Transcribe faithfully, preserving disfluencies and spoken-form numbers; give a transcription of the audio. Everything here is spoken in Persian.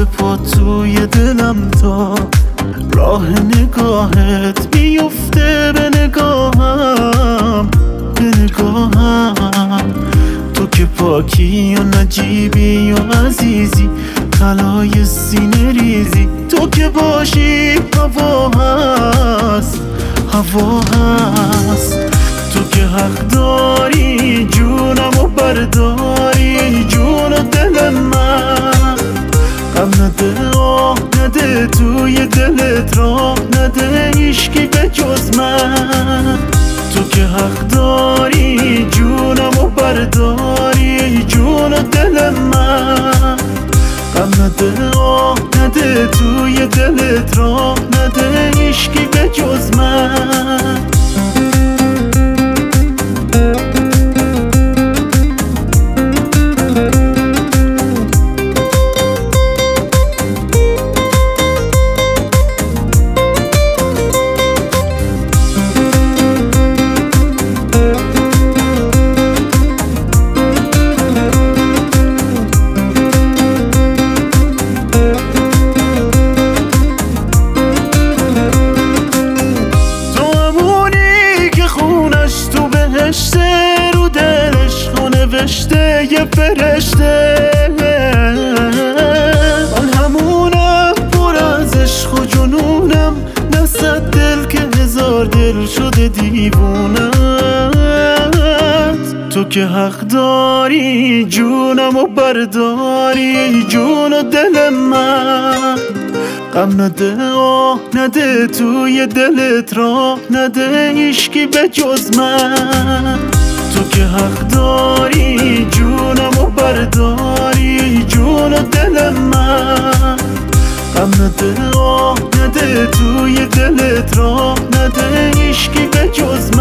پا توی دلم تا راه نگاهت بیفته به نگاهم به نگاهم. تو که پاکی و نجیبی و عزیزی، طلای سینه ریزی. تو که باشی هوا هست هوا هست. تو که حق داری جونم و برداری جون و دل من. غم نده آه نده توی دلت راه نده هیشکی به جز من. تو که حق داری جونم و برداری جون و دل من. غم نده آه نده توی دلت راه نده هیشکی به جز من. رو دلش خونه نوشته یه فرشته. من همونم پر از عشق و جنونم، نه صد دل که هزار دل شده دیوونت. تو که حق داری جونم و برداری جون و دل من. غم نده آه نده توی دلت راه نده هیشکی به جز من. تو که حق داری جونم و برداری جون و دل من. غم نده آه نده توی دلت راه نده هیشکی به جز من.